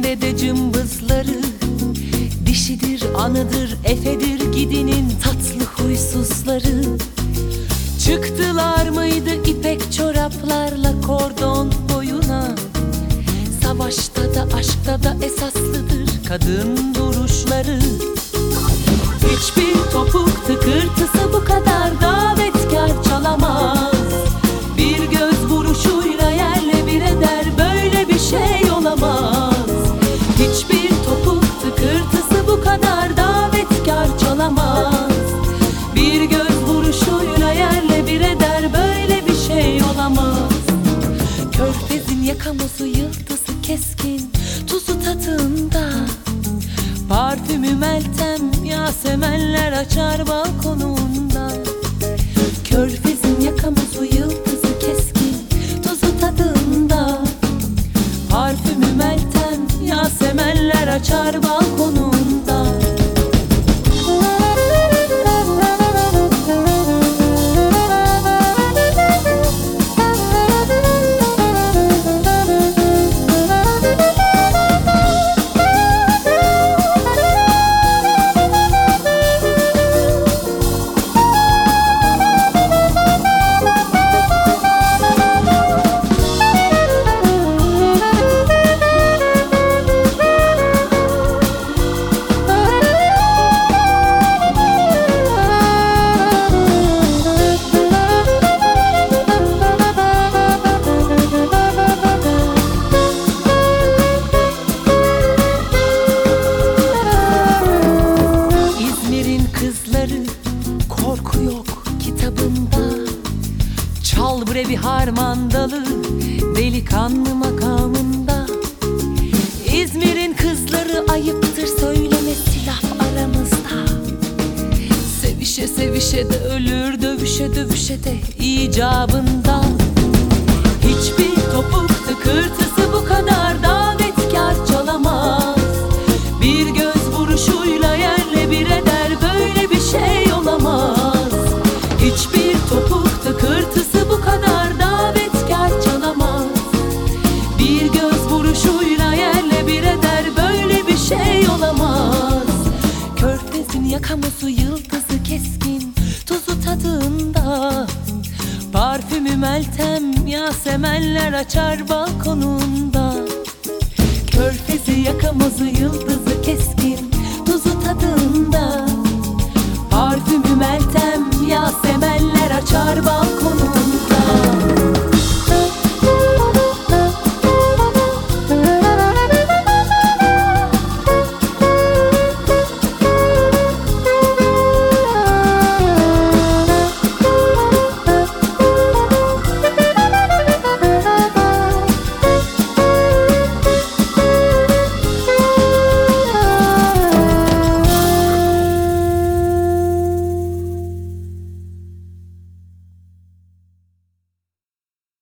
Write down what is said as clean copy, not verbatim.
kulede cımbızları, dişidir, anıdır, efedir gidinin tatlı huysuzları. Çıktılar mıydı ipek çoraplarla kordon boyuna? Savaşta da aşkta da esaslıdır kadın duruşları. Hiçbir topuk tıkırtısı bu kadar davetkar çalamaz. Bir göz vuruşuyla yerle bir eder, böyle bir şey olamaz. Hiçbir topuk tıkırtısı bu kadar davetkar çalamaz. Bir göz vuruşuyla yerle bir eder, böyle bir şey olamaz. Körfezin yakamozu yıldızı keskin, tuzu tadında. Parfümü Meltem, yasemenler açar balkonunda. Körfezin yakamozu yıldızı keskin, tuzu tadında. Parfümü Meltem, yasemenler açar balkonunda. Korku yok kitabında. Çal bre bir harmandalı, delikanlı makamında. İzmir'in kızları ayıptır söylemesi laf aramızda. Sevişe sevişe de ölür, dövüşe dövüşe de icabında. Hiçbir topuk tıkırtısı bu kadar davetkar çalamaz. Bir göz vuruşuyla yerle bir eder, böyle bir şey olamaz. Hiçbir topuk tıkırtısı bu kadar davetkar çalamaz. Bir göz vuruşuyla yerle bir eder, böyle bir şey olamaz. Körfezin yakamozu yıldızı keskin, tuzu tadında. Parfümü Meltem, yasemenler açar balkonunda. Körfezi yakamozu yıldızı keskin, tuzu tadında. Parfümü Meltem, yasemenler açar balkonunda.